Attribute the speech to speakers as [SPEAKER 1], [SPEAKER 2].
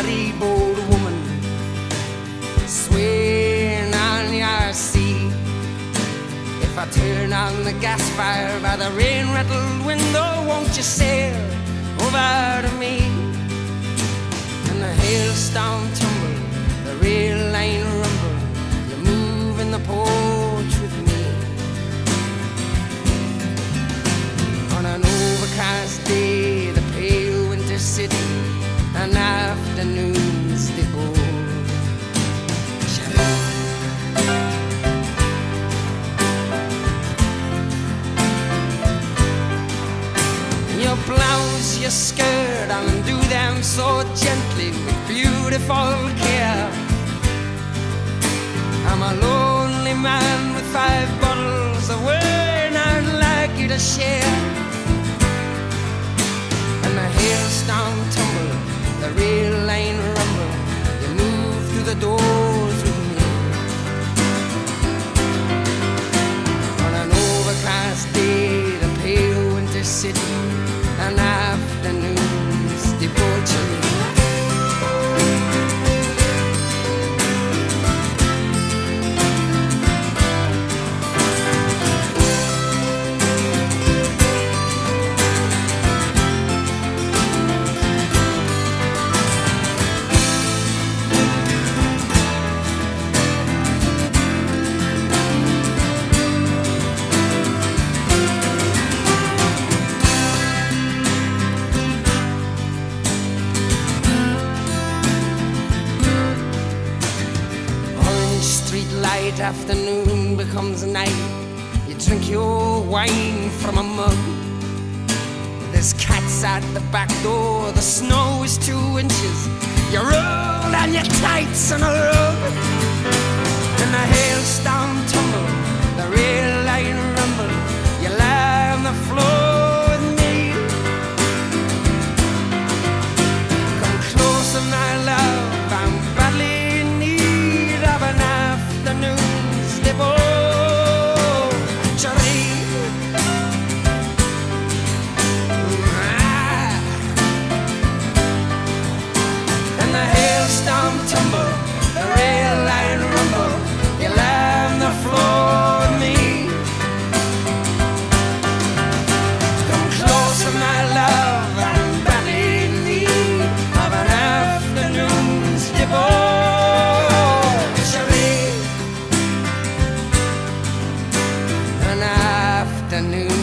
[SPEAKER 1] ferryboat woman swaying on your sea. If I turn on the gas fire by the rain-rattled window, won't you sail over to me? And the hailstorm tumble, the rail line rumble, you move in the porch with me. On an overcast day, the pale winter city, and afternoons they bore. You blouse your skirt and undo them so gently with beautiful care. I'm a lonely man with 5 bottles of wine I'd like you to share. And the hailstorm tumble, the rail line rumble, you move through the doors with me. On an overcast day, the pale winter city, and afternoons debauchery. Afternoon becomes night. You drink your wine from a mug. There's cats at the back door. The snow is 2 inches. You roll on your tights on a rug. And the hailstorm tumble, the rail line rumble. You lie on the floor with me. Come closer, my love. I'm badly in need of an afternoon. And the hailstorm tumble, the rail line rumble, you lie on the floor with me. Come closer, my love, I'm badly in need of an afternoon's debauchery. An afternoon